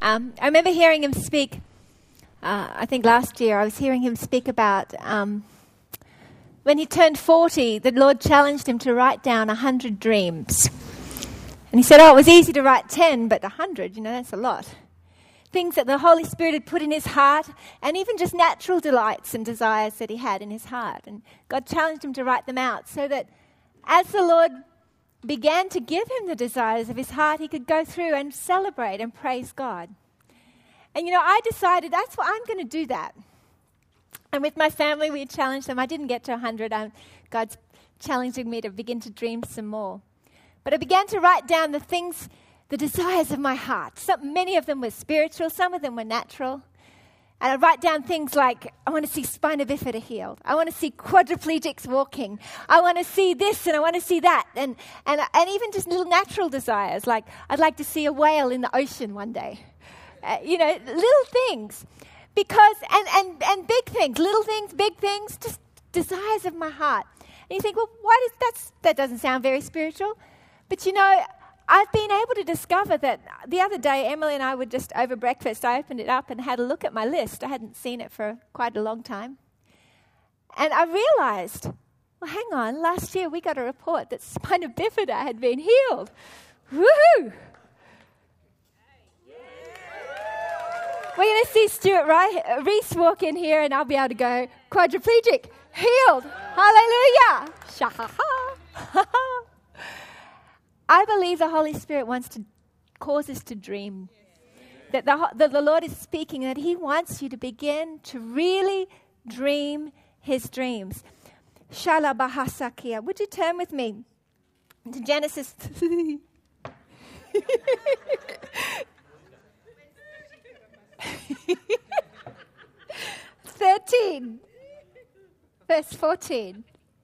I remember hearing him speak, I think last year, I was hearing him speak about when he turned 40, the Lord challenged him to write down 100 dreams. And he said, it was easy to write 10, but 100, that's a lot. Things that the Holy Spirit had put in his heart, and even just natural delights and desires that he had in his heart. And God challenged him to write them out so that as the Lord began to give him the desires of his heart, he could go through and celebrate and praise God. And, I decided that's what I'm going to do that. And with my family, we challenged them. I didn't get to 100. God's challenging me to begin to dream some more. But I began to write down the things, the desires of my heart. Many of them were spiritual. Some of them were natural. And I write down things like, I want to see spina bifida healed. I want to see quadriplegics walking. I want to see this and I want to see that. And even just little natural desires, like I'd like to see a whale in the ocean one day. Little things. Because, and big things, little things, big things, just desires of my heart. And you think, well, that doesn't sound very spiritual. But I've been able to discover that the other day, Emily and I were just over breakfast. I opened it up and had a look at my list. I hadn't seen it for quite a long time. And I realized, well, hang on, last year we got a report that spina bifida had been healed. Woohoo! We're going to see Stuart Reese walk in here and I'll be able to go, quadriplegic, healed. Hallelujah. Shahaha. I believe the Holy Spirit wants to cause us to dream. That the Lord is speaking, that he wants you to begin to really dream his dreams. Shalabahasakia. Would you turn with me to Genesis 13, verse 14.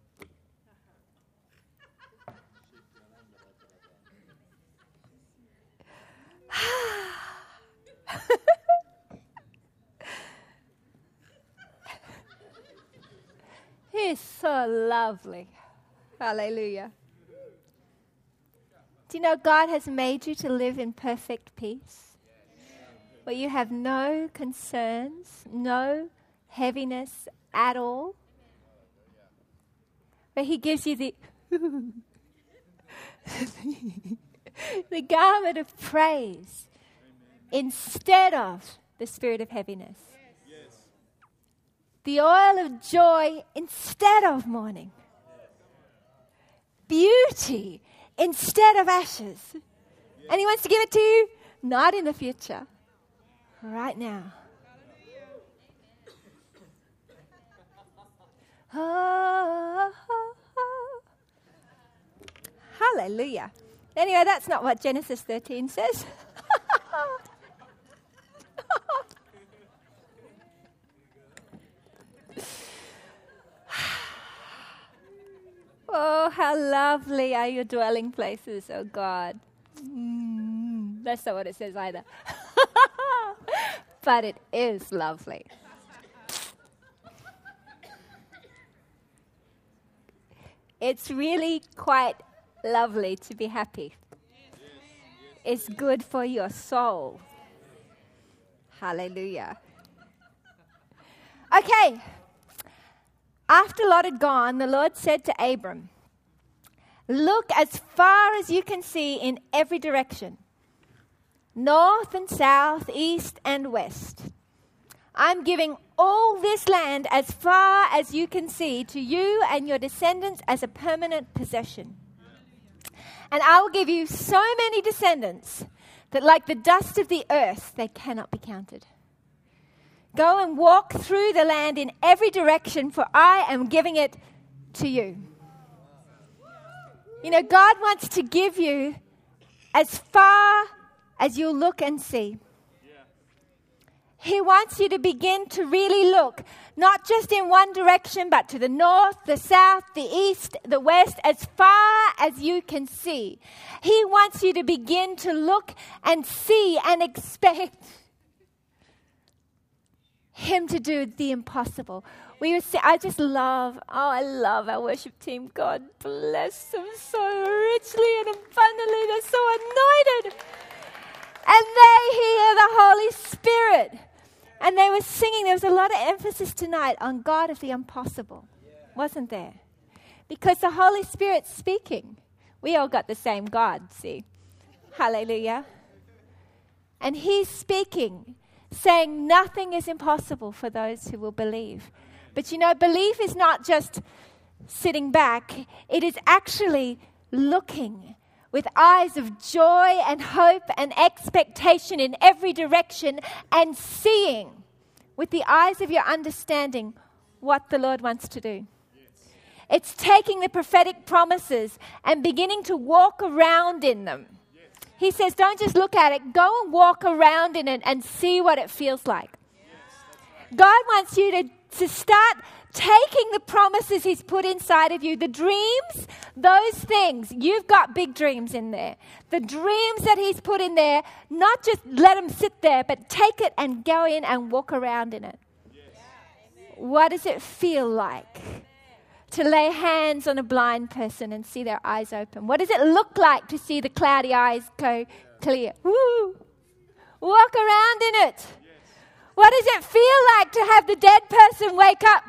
He's so lovely. Hallelujah. Do you know God has made you to live in perfect peace? Where you have no concerns, no heaviness at all. Where he gives you the the garment of praise instead of the spirit of heaviness. The oil of joy instead of mourning. Beauty instead of ashes. And he wants to give it to you, not in the future, right now. Oh, oh, oh. Hallelujah. Anyway, that's not what Genesis 13 says. Oh, how lovely are your dwelling places, oh God. That's not what it says either. But it is lovely. It's really quite lovely to be happy. It's good for your soul. Hallelujah. Okay. After Lot had gone, the Lord said to Abram, look as far as you can see in every direction, north and south, east and west. I'm giving all this land as far as you can see to you and your descendants as a permanent possession. And I will give you so many descendants that like the dust of the earth, they cannot be counted. Go and walk through the land in every direction, for I am giving it to you. You know, God wants to give you as far as you'll look and see. He wants you to begin to really look, not just in one direction, but to the north, the south, the east, the west, as far as you can see. He wants you to begin to look and see and expect him to do the impossible. I love our worship team. God bless them so richly and abundantly. They're so anointed. And they hear the Holy And they were singing. There was a lot of emphasis tonight on God of the impossible, wasn't there? Because the Holy Spirit's speaking. We all got the same God, see? Hallelujah. And He's speaking, saying nothing is impossible for those who will believe. But belief is not just sitting back. It is actually looking with eyes of joy and hope and expectation in every direction and seeing with the eyes of your understanding what the Lord wants to do. It's taking the prophetic promises and beginning to walk around in them. He says, don't just look at it. Go and walk around in it and see what it feels like. God wants you to start taking the promises He's put inside of you. The dreams, those things. You've got big dreams in there. The dreams that He's put in there, not just let them sit there, but take it and go in and walk around in it. What does it feel like to lay hands on a blind person and see their eyes open? What does it look like to see the cloudy eyes go clear? Woo! Walk around in it. What does it feel like to have the dead person wake up?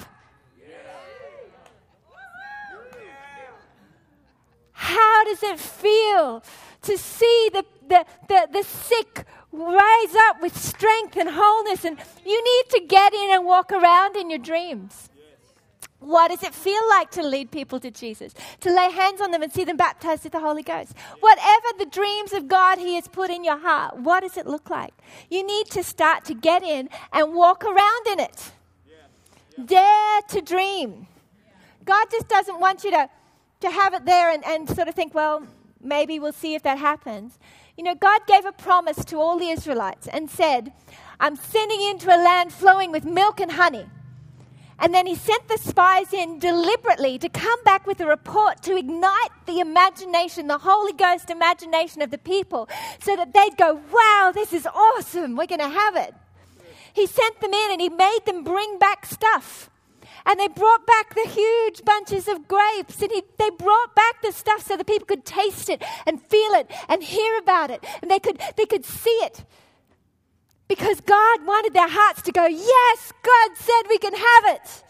How does it feel to see the sick rise up with strength and wholeness? And you need to get in and walk around in your dreams. What does it feel like to lead people to Jesus? To lay hands on them and see them baptized with the Holy Ghost? Whatever the dreams of God He has put in your heart, what does it look like? You need to start to get in and walk around in it. Dare to dream. God just doesn't want you to have it there and sort of think, well, maybe we'll see if that happens. God gave a promise to all the Israelites and said, I'm sending you into a land flowing with milk and honey. And then He sent the spies in deliberately to come back with a report to ignite the imagination, the Holy Ghost imagination of the people, so that they'd go, wow, this is awesome. We're going to have it. He sent them in and He made them bring back stuff. And they brought back the huge bunches of grapes. And they brought back the stuff so the people could taste it and feel it and hear about it. And they could see it. Because God wanted their hearts to go, yes, God said we can have it.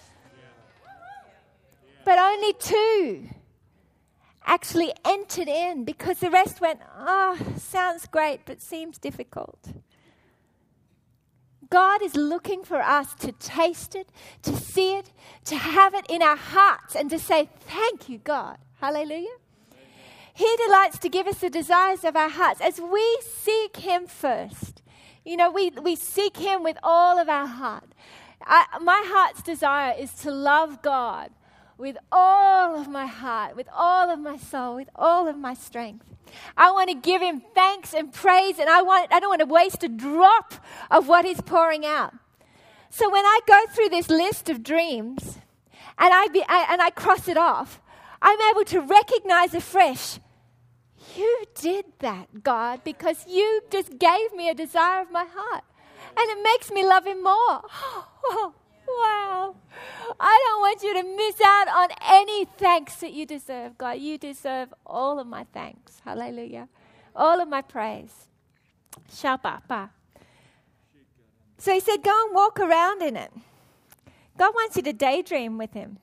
But only 2 actually entered in, because the rest went, sounds great, but seems difficult. God is looking for us to taste it, to see it, to have it in our hearts, and to say, thank you, God. Hallelujah. He delights to give us the desires of our hearts as we seek Him first. We seek Him with all of our heart. My heart's desire is to love God with all of my heart, with all of my soul, with all of my strength. I want to give Him thanks and praise, and I don't want to waste a drop of what He's pouring out. So when I go through this list of dreams and I cross it off, I'm able to recognize afresh, you did that, God, because you just gave me a desire of my heart. And it makes me love Him more. Oh, wow. I don't want you to miss out on any thanks that you deserve, God. You deserve all of my thanks. Hallelujah. All of my praise. Shabbat. So He said, go and walk around in it. God wants you to daydream with Him.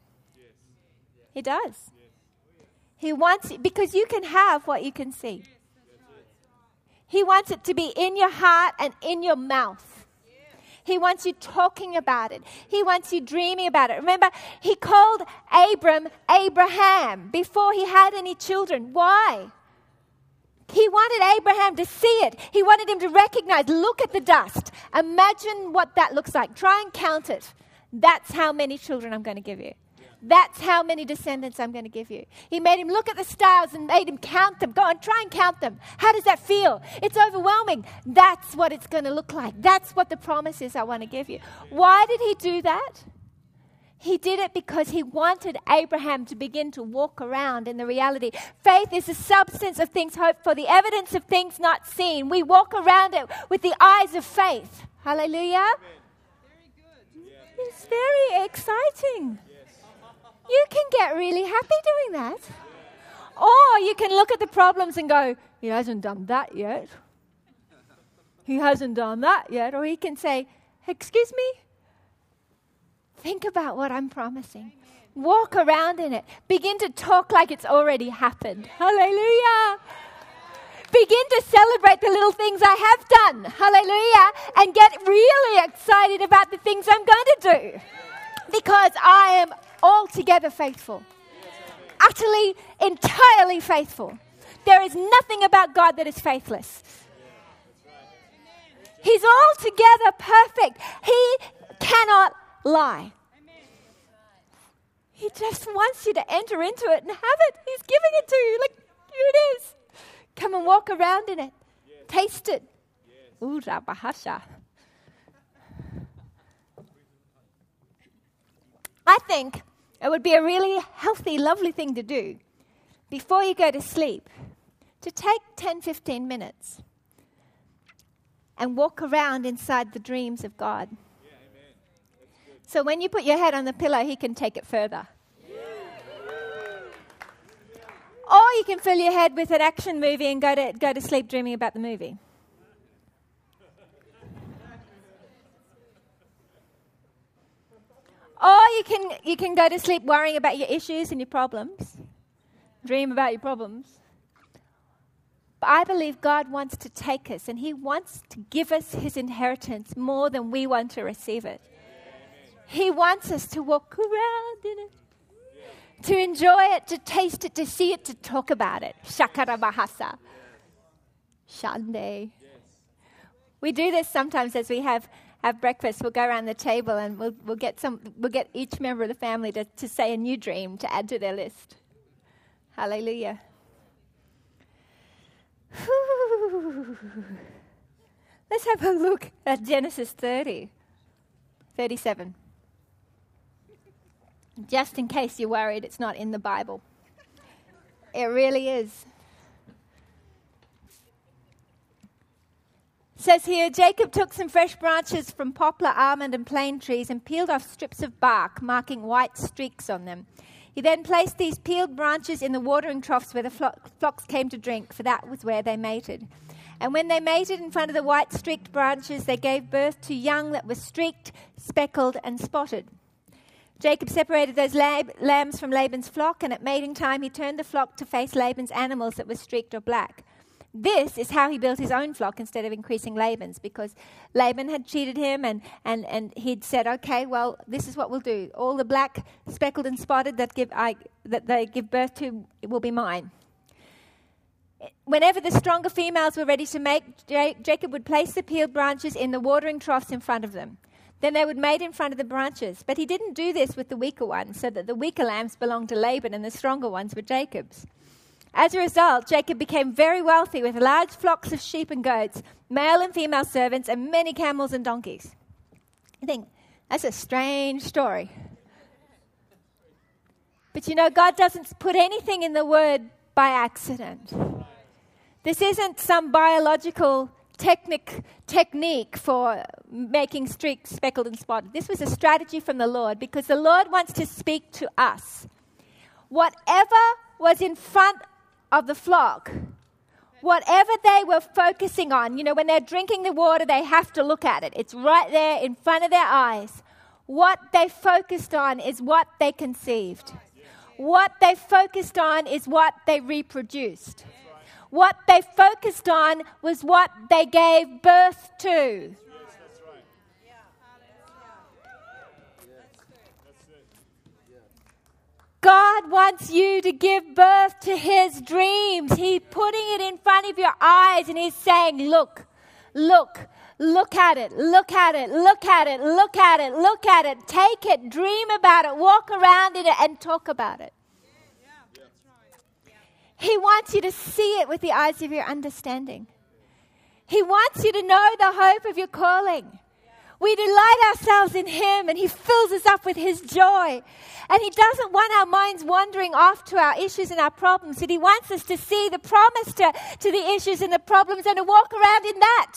He does. He wants it because you can have what you can see. He wants it to be in your heart and in your mouth. He wants you talking about it. He wants you dreaming about it. Remember, He called Abram Abraham before he had any children. Why? He wanted Abraham to see it. He wanted him to recognize, look at the dust. Imagine what that looks like. Try and count it. That's how many children I'm going to give you. That's how many descendants I'm going to give you. He made him look at the stars and made him count them. Go on, try and count them. How does that feel? It's overwhelming. That's what it's going to look like. That's what the promise is I want to give you. Why did He do that? He did it because He wanted Abraham to begin to walk around in the reality. Faith is the substance of things hoped for, the evidence of things not seen. We walk around it with the eyes of faith. Hallelujah. It's very exciting. You can get really happy doing that. Or you can look at the problems and go, He hasn't done that yet. He hasn't done that yet. Or He can say, Excuse me? Think about what I'm promising. Walk around in it. Begin to talk like it's already happened. Hallelujah. Begin to celebrate the little things I have done. Hallelujah. And get really excited about the things I'm going to do. Because I am altogether faithful. Utterly, entirely faithful. There is nothing about God that is faithless. He's altogether perfect. He cannot lie. He just wants you to enter into it and have it. He's giving it to you. Like, here it is. Come and walk around in it. Yes. Taste it. Yes. Bahasha. I think it would be a really healthy, lovely thing to do before you go to sleep, to take 10, 15 minutes and walk around inside the dreams of God. Yeah, amen. So when you put your head on the pillow, He can take it further. Or you can fill your head with an action movie and go to sleep dreaming about the movie. Or you can go to sleep worrying about your issues and your problems. Dream about your problems. But I believe God wants to take us, and He wants to give us His inheritance more than we want to receive it. He wants us to walk around in it. To enjoy it, to taste it, to see it, to talk about it. Shakara Bahasa. Shande. We do this sometimes as we have breakfast. We'll go around the table and we'll get each member of the family to say a new dream to add to their list. Hallelujah. Let's have a look at Genesis 37. Just in case you're worried it's not in the Bible. It really is. It says here, Jacob took some fresh branches from poplar, almond, and plane trees and peeled off strips of bark, marking white streaks on them. He then placed these peeled branches in the watering troughs where the flocks came to drink, for that was where they mated. And when they mated in front of the white streaked branches, they gave birth to young that were streaked, speckled, and spotted. Jacob separated those lambs from Laban's flock, and at mating time he turned the flock to face Laban's animals that were streaked or black. This is how he built his own flock instead of increasing Laban's, because Laban had cheated him and he'd said, okay, well, this is what we'll do. All the black, speckled and spotted that they give birth to will be mine. Whenever the stronger females were ready to mate, Jacob would place the peeled branches in the watering troughs in front of them. Then they would mate in front of the branches. But he didn't do this with the weaker ones, so that the weaker lambs belonged to Laban and the stronger ones were Jacob's. As a result, Jacob became very wealthy with large flocks of sheep and goats, male and female servants, and many camels and donkeys. I think that's a strange story. But you know, God doesn't put anything in the Word by accident. This isn't some biological technique for making streaked, speckled, and spotted. This was a strategy from the Lord, because the Lord wants to speak to us. Whatever was in front of the flock, whatever they were focusing on, you know, when they're drinking the water, they have to look at it. It's right there in front of their eyes. What they focused on is what they conceived. What they focused on is what they reproduced. What they focused on was what they gave birth to. Yes, that's right. God wants you to give birth to His dreams. He's putting it in front of your eyes and He's saying, look at it, look at it, look at it, look at it, look at it. Take it, dream about it, walk around in it and talk about it. He wants you to see it with the eyes of your understanding. He wants you to know the hope of your calling. We delight ourselves in Him and He fills us up with His joy. And He doesn't want our minds wandering off to our issues and our problems. But He wants us to see the promise to the issues and the problems and to walk around in that.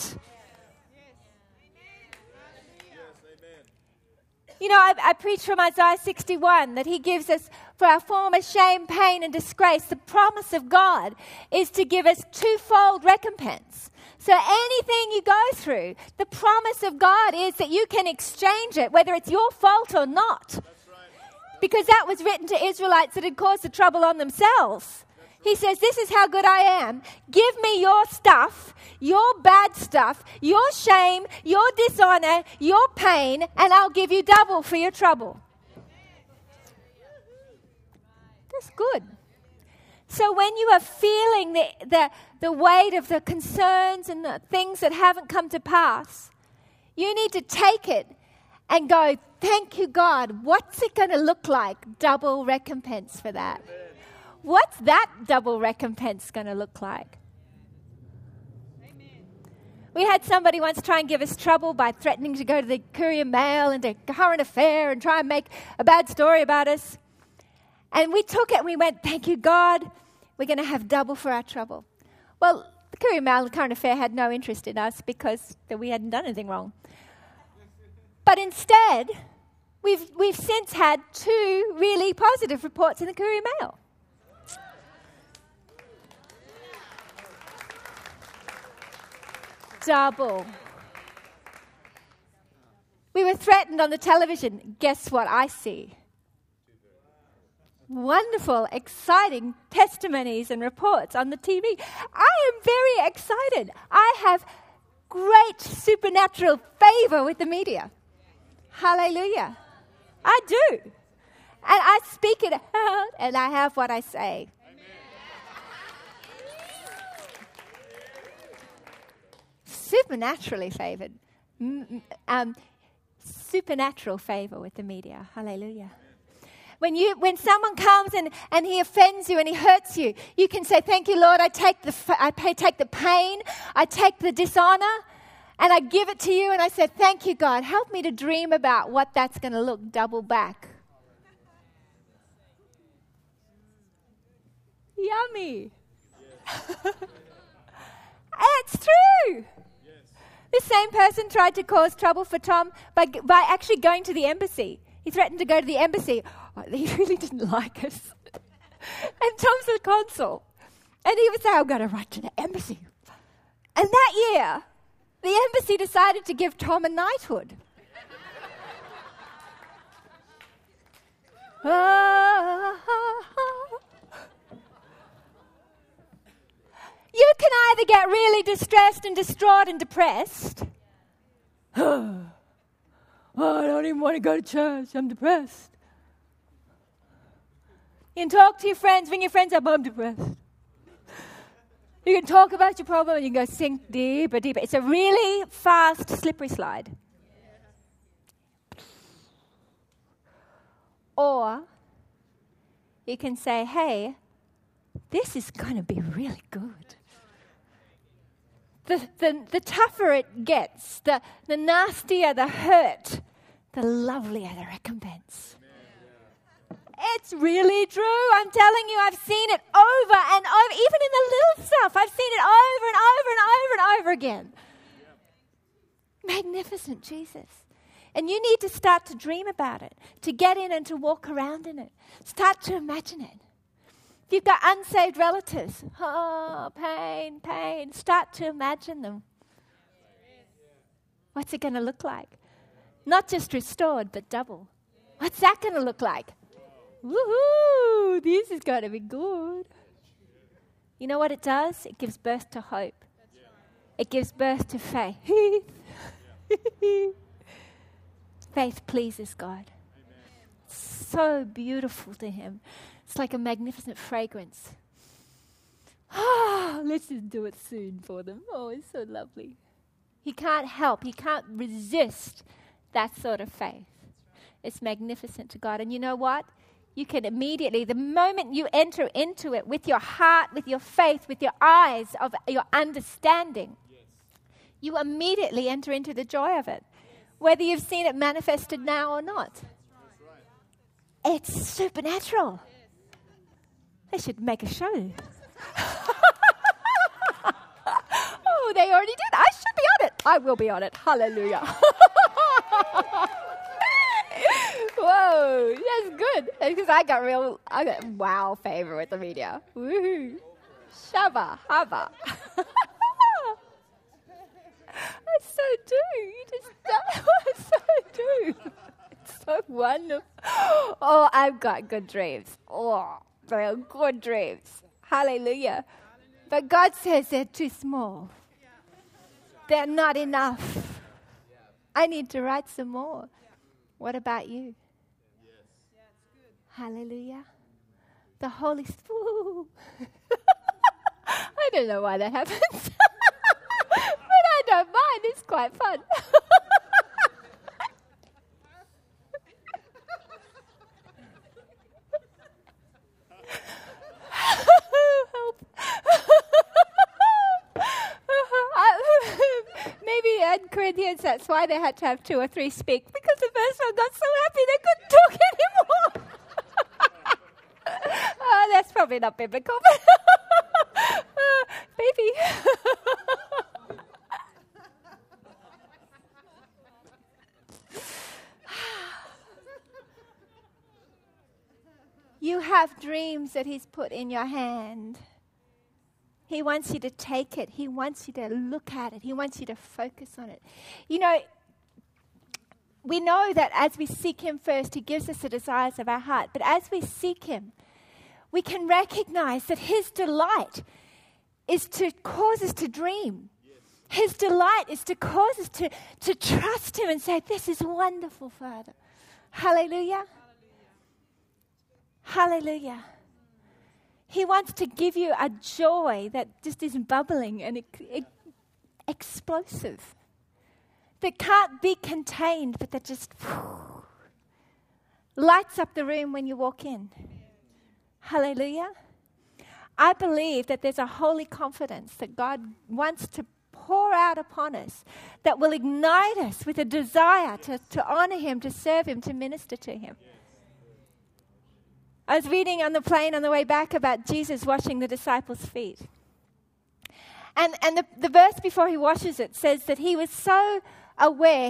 You know, I preach from Isaiah 61 that He gives us, for our former shame, pain, and disgrace, the promise of God is to give us twofold recompense. So anything you go through, the promise of God is that you can exchange it, whether it's your fault or not. Because that was written to Israelites that had caused the trouble on themselves. He says, this is how good I am. Give me your stuff, your bad stuff, your shame, your dishonor, your pain, and I'll give you double for your trouble. That's good. So when you are feeling the weight of the concerns and the things that haven't come to pass, you need to take it and go, thank you, God. What's it going to look like? Double recompense for that. What's that double recompense going to look like? Amen. We had somebody once try and give us trouble by threatening to go to the Courier Mail and to Current Affair and try and make a bad story about us. And we took it and we went, thank you, God. We're going to have double for our trouble. Well, the Courier Mail and Current Affair had no interest in us because we hadn't done anything wrong. But instead, we've since had 2 really positive reports in the Courier Mail. Double. We were threatened on the television. Guess what I see? Wonderful, exciting testimonies and reports on the TV. I am very excited. I have great supernatural favor with the media. Hallelujah. I do. And I speak it out and I have what I say. Supernaturally favored. Supernatural favor with the media. Hallelujah. When someone comes and he offends you and he hurts you, you can say, thank you, Lord, I take the pain, I take the dishonor, and I give it to you, and I say, thank you, God. Help me to dream about what that's going to look double back. Yummy. It's true. This same person tried to cause trouble for Tom by actually going to the embassy. He threatened to go to the embassy. Oh, he really didn't like us. And Tom's the consul. And he would say, I'm going to write to the embassy. And that year, the embassy decided to give Tom a knighthood. You can either get really distressed and distraught and depressed. Oh, I don't even want to go to church. I'm depressed. You can talk to your friends, ring your friends up, I'm depressed. You can talk about your problem and you can go sink deeper, deeper. It's a really fast, slippery slide. Or you can say, hey, this is going to be really good. The tougher it gets, the nastier the hurt, the lovelier the recompense. It's really true. I'm telling you, I've seen it over and over, even in the little stuff. I've seen it over and over and over and over again. Magnificent Jesus. And you need to start to dream about it, to get in and to walk around in it. Start to imagine it. If you've got unsaved relatives, oh, pain, pain, start to imagine them. What's it going to look like? Not just restored, but double. What's that going to look like? Woohoo! This is going to be good. You know what it does? It gives birth to hope. It gives birth to faith. Faith pleases God. It's so beautiful to Him. It's like a magnificent fragrance. Oh, let's just do it soon for them. Oh, it's so lovely. He can't help. He can't resist that sort of faith. It's magnificent to God. And you know what? You can immediately, the moment you enter into it with your heart, with your faith, with your eyes of your understanding, you immediately enter into the joy of it, whether you've seen it manifested now or not. It's supernatural. They should make a show. Oh, they already did. I should be on it. I will be on it. Hallelujah. Whoa, that's good. Because I got wow favor with the media. Woohoo. Shabba, habba. so do. You just so do. It's so wonderful. Oh, I've got good dreams. Oh, they're good dreams. Hallelujah. But God says they're too small. They're not enough. I need to write some more. What about you? Hallelujah. The Holy Spirit. I don't know why that happens. But I don't mind. It's quite fun. Help. Maybe in Corinthians, that's why they had to have 2 or 3 speak, because the first one got so happy they couldn't talk anymore. Oh, that's probably not biblical, but maybe. You have dreams that He's put in your hand. He wants you to take it. He wants you to look at it. He wants you to focus on it. You know, we know that as we seek Him first, He gives us the desires of our heart. But as we seek Him, we can recognize that His delight is to cause us to dream. His delight is to cause us to trust Him and say, this is wonderful, Father. Hallelujah. Hallelujah. He wants to give you a joy that just is bubbling and explosive, that can't be contained, but that just lights up the room when you walk in. Hallelujah. I believe that there's a holy confidence that God wants to pour out upon us that will ignite us with a desire to honor Him, to serve Him, to minister to Him. I was reading on the plane on the way back about Jesus washing the disciples' feet. And the verse before He washes it says that He was so aware,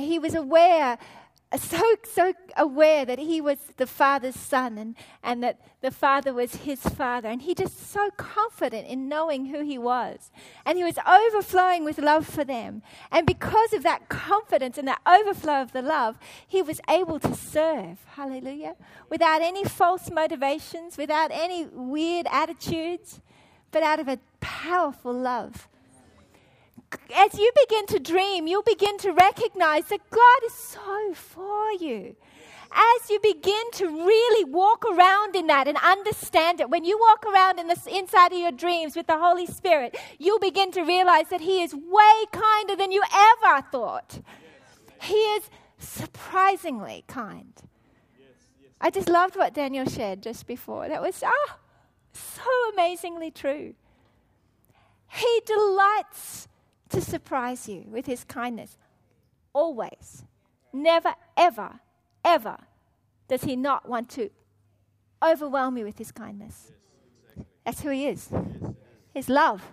so aware that He was the Father's Son and that the Father was His Father. And He just so confident in knowing who He was. And He was overflowing with love for them. And because of that confidence and that overflow of the love, He was able to serve, hallelujah, without any false motivations, without any weird attitudes, but out of a powerful love. As you begin to dream, you'll begin to recognize that God is so for you. As you begin to really walk around in that and understand it, when you walk around in the inside of your dreams with the Holy Spirit, you'll begin to realize that He is way kinder than you ever thought. He is surprisingly kind. I just loved what Daniel shared just before. That was so amazingly true. He delights to surprise you with His kindness. Always. Never, ever, ever does He not want to overwhelm you with His kindness. That's who He is. His love.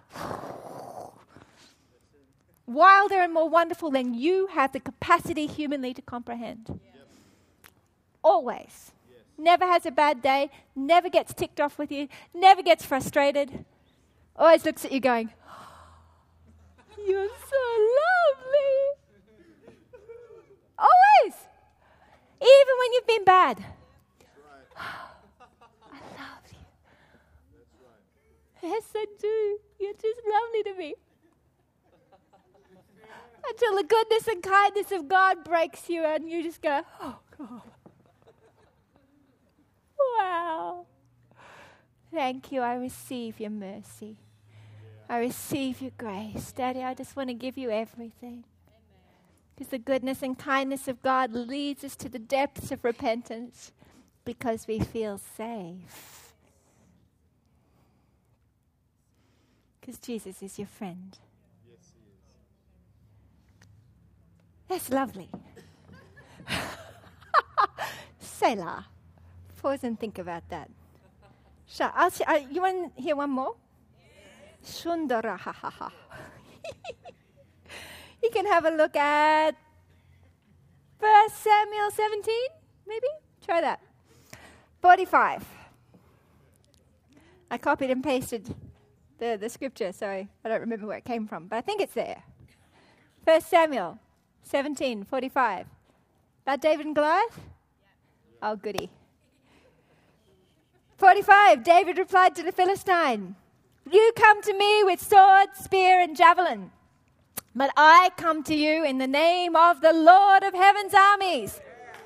Wilder and more wonderful than you have the capacity humanly to comprehend. Always. Never has a bad day. Never gets ticked off with you. Never gets frustrated. Always looks at you going, you're so lovely. Always. Even when you've been bad. I love you. Yes, I do. You're just lovely to me. Until the goodness and kindness of God breaks you and you just go, oh, God. Wow. Thank you. I receive your mercy. I receive your grace. Daddy, I just want to give you everything. Because the goodness and kindness of God leads us to the depths of repentance because we feel safe. Because Jesus is your friend. Yes, He is. That's lovely. Selah. Pause and think about that. You want to hear one more? Shundara, ha ha ha. You can have a look at 1 Samuel 17, maybe? Try that. 45. I copied and pasted the scripture, so I don't remember where it came from, but I think it's there. 1 Samuel 17:45. About David and Goliath? Oh, goody. 45, David replied to the Philistine, "You come to me with sword, spear, and javelin, but I come to you in the name of the Lord of heaven's armies,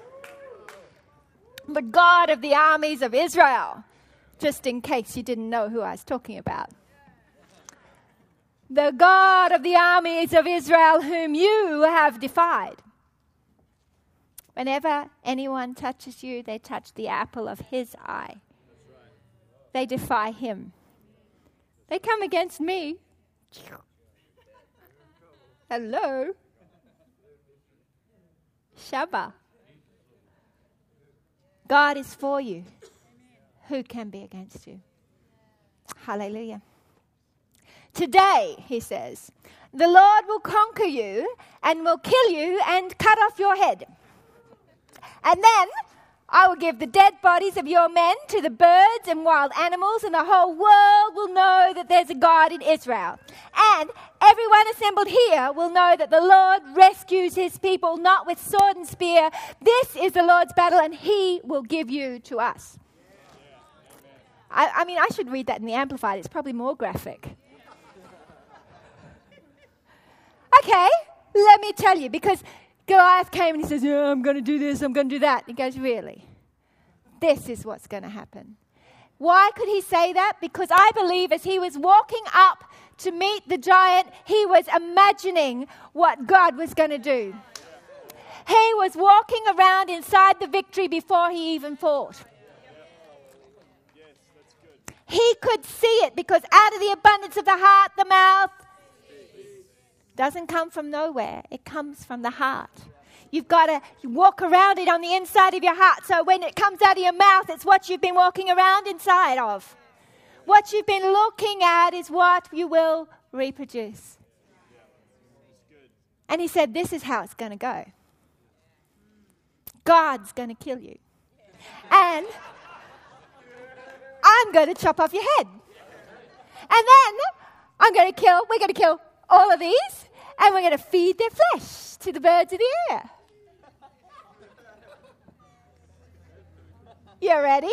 the God of the armies of Israel." Just in case you didn't know who I was talking about. The God of the armies of Israel, whom you have defied. Whenever anyone touches you, they touch the apple of his eye. They defy him. They come against me. Hello. Shabbat. God is for you. Who can be against you? Hallelujah. Today, he says, the Lord will conquer you and will kill you and cut off your head. And then I will give the dead bodies of your men to the birds and wild animals, and the whole world will know that there's a God in Israel. And everyone assembled here will know that the Lord rescues his people, not with sword and spear. This is the Lord's battle, and he will give you to us. I mean, I should read that in the Amplified. It's probably more graphic. Okay, let me tell you, because Goliath came and he says, "Yeah, I'm going to do this, I'm going to do that." And he goes, "Really? This is what's going to happen." Why could he say that? Because I believe as he was walking up to meet the giant, he was imagining what God was going to do. He was walking around inside the victory before he even fought. He could see it because out of the abundance of the heart, the mouth doesn't come from nowhere. It comes from the heart. You've got to walk around it on the inside of your heart. So when it comes out of your mouth, it's what you've been walking around inside of. What you've been looking at is what you will reproduce. And he said, this is how it's going to go. God's going to kill you. And I'm going to chop off your head. And then we're going to kill all of these, and we're going to feed their flesh to the birds of the air. You ready?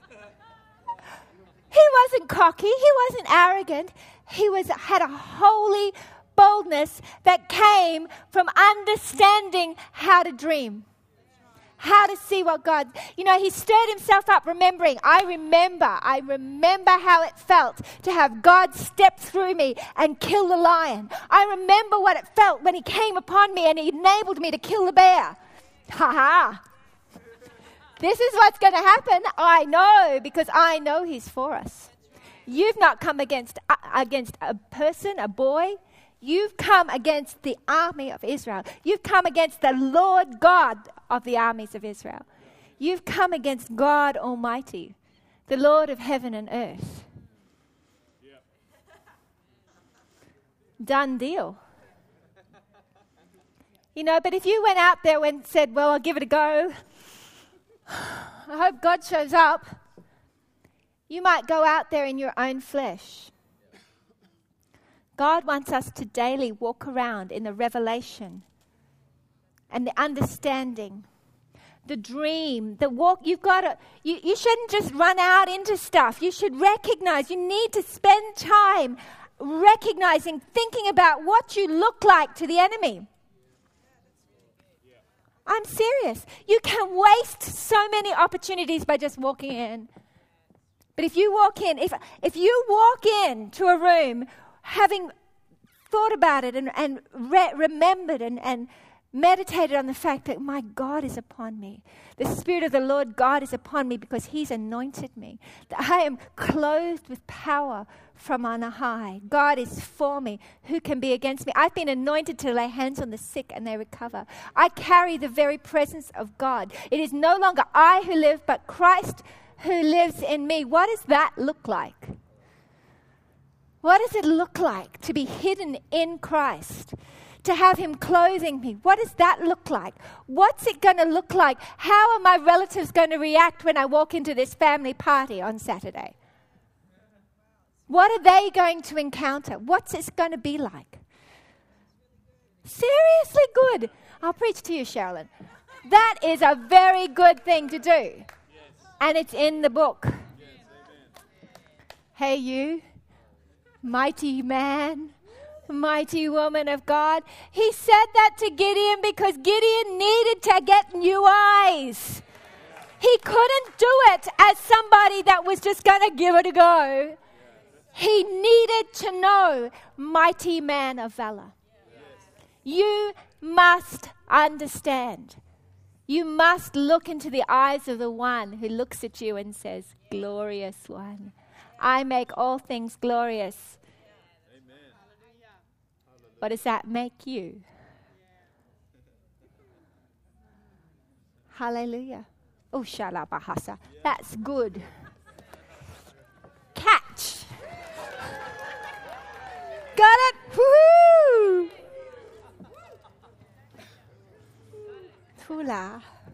He wasn't cocky. He wasn't arrogant. He had a holy boldness that came from understanding how to dream. How to see what God... he stirred himself up remembering. I remember how it felt to have God step through me and kill the lion. I remember what it felt when he came upon me and he enabled me to kill the bear. Ha-ha. This is what's going to happen. I know, because I know he's for us. You've not come against a person, a boy. You've come against the army of Israel. You've come against the Lord God of the armies of Israel. You've come against God Almighty, the Lord of heaven and earth. Yep. Done deal. But if you went out there and said, well, I'll give it a go, I hope God shows up, you might go out there in your own flesh. God wants us to daily walk around in the revelation and the understanding, the dream, the walk. You shouldn't just run out into stuff. You should recognize, you need to spend time recognizing, thinking about what you look like to the enemy. I'm serious. You can waste so many opportunities by just walking in. But if you walk in to a room having thought about it and remembered and meditated on the fact that my God is upon me. The Spirit of the Lord God is upon me because he's anointed me. That I am clothed with power from on high. God is for me. Who can be against me? I've been anointed to lay hands on the sick and they recover. I carry the very presence of God. It is no longer I who live, but Christ who lives in me. What does that look like? What does it look like to be hidden in Christ? To have him clothing me? What does that look like? What's it going to look like? How are my relatives going to react when I walk into this family party on Saturday? What are they going to encounter? What's it going to be like? Seriously good. I'll preach to you, Sherilyn. That is a very good thing to do. And it's in the book. Hey, you, mighty man, mighty woman of God. He said that to Gideon because Gideon needed to get new eyes. He couldn't do it as somebody that was just going to give it a go. He needed to know, mighty man of valor. You must understand. You must look into the eyes of the one who looks at you and says, glorious one. I make all things glorious. Amen. What does that make you? Hallelujah. Oh, shalabahasa. That's good. Catch. Got it? Woo! Hula.